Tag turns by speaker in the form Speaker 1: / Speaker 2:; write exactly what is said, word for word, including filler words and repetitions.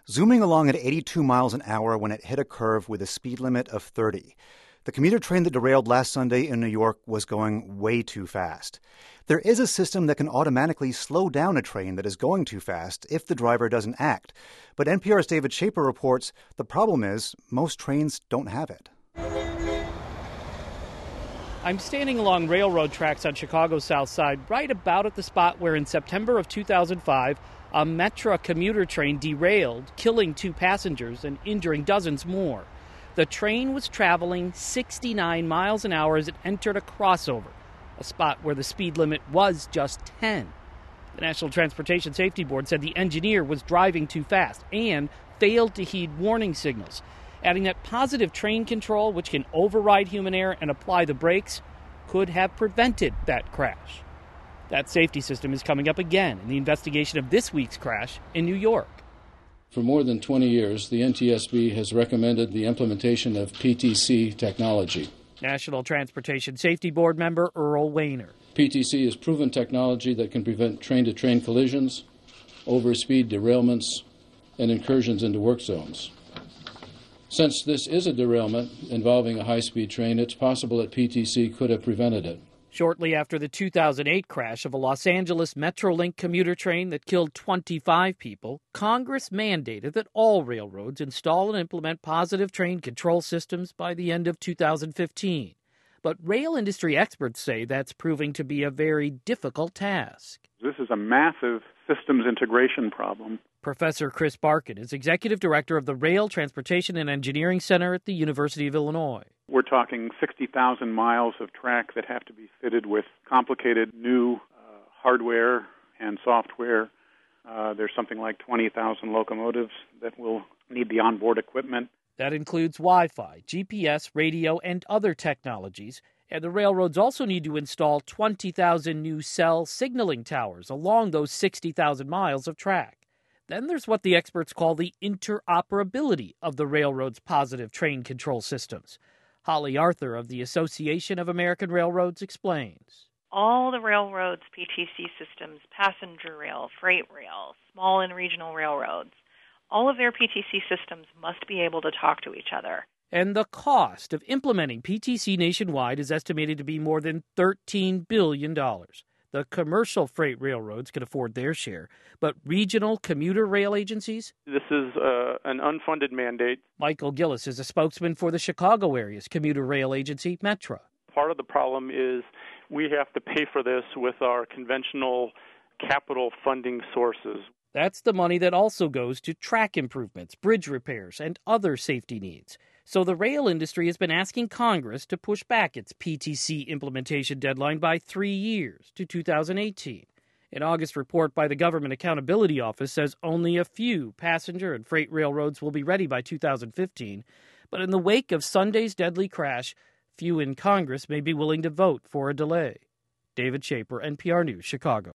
Speaker 1: zooming along at eighty-two miles an hour when it hit a curve with a speed limit of thirty. The commuter train that derailed last Sunday in New York was going way too fast. There is a system that can automatically slow down a train that is going too fast if the driver doesn't act. But N P R's David Schaper reports the problem is most trains don't have it.
Speaker 2: I'm standing along railroad tracks on Chicago's South Side, right about at the spot where in September of two thousand five, a Metra commuter train derailed, killing two passengers and injuring dozens more. The train was traveling sixty-nine miles an hour as it entered a crossover, a spot where the speed limit was just ten. The National Transportation Safety Board said the engineer was driving too fast and failed to heed warning signals, adding that positive train control, which can override human error and apply the brakes, could have prevented that crash. That safety system is coming up again in the investigation of this week's crash in New York.
Speaker 3: For more than twenty years, the N T S B has recommended the implementation of P T C technology.
Speaker 2: National Transportation Safety Board member Earl Wehner.
Speaker 3: P T C is proven technology that can prevent train-to-train collisions, overspeed derailments, and incursions into work zones. Since this is a derailment involving a high-speed train, it's possible that P T C could have prevented it.
Speaker 2: Shortly after the two thousand eight crash of a Los Angeles Metrolink commuter train that killed twenty-five people, Congress mandated that all railroads install and implement positive train control systems by the end of two thousand fifteen. But rail industry experts say that's proving to be a very difficult task.
Speaker 4: This is a massive systems integration problem.
Speaker 2: Professor Chris Barkin is executive director of the Rail Transportation and Engineering Center at the University of Illinois.
Speaker 4: We're talking sixty thousand miles of track that have to be fitted with complicated new uh, hardware and software. Uh, there's something like twenty thousand locomotives that will need the onboard equipment.
Speaker 2: That includes Wi-Fi, G P S, radio, and other technologies. And the railroads also need to install twenty thousand new cell signaling towers along those sixty thousand miles of track. Then there's what the experts call the interoperability of the railroad's positive train control systems. Holly Arthur of the Association of American Railroads explains.
Speaker 5: All the railroads' P T C systems, passenger rail, freight rail, small and regional railroads, all of their P T C systems must be able to talk to each other.
Speaker 2: And the cost of implementing P T C nationwide is estimated to be more than thirteen billion dollars. The commercial freight railroads can afford their share, but regional commuter rail agencies?
Speaker 6: This is uh, an unfunded mandate.
Speaker 2: Michael Gillis is a spokesman for the Chicago area's commuter rail agency, Metra.
Speaker 6: Part of the problem is we have to pay for this with our conventional capital funding sources.
Speaker 2: That's the money that also goes to track improvements, bridge repairs, and other safety needs. So the rail industry has been asking Congress to push back its P T C implementation deadline by three years to two thousand eighteen. An August report by the Government Accountability Office says only a few passenger and freight railroads will be ready by two thousand fifteen. But in the wake of Sunday's deadly crash, few in Congress may be willing to vote for a delay. David Schaper, N P R News, Chicago.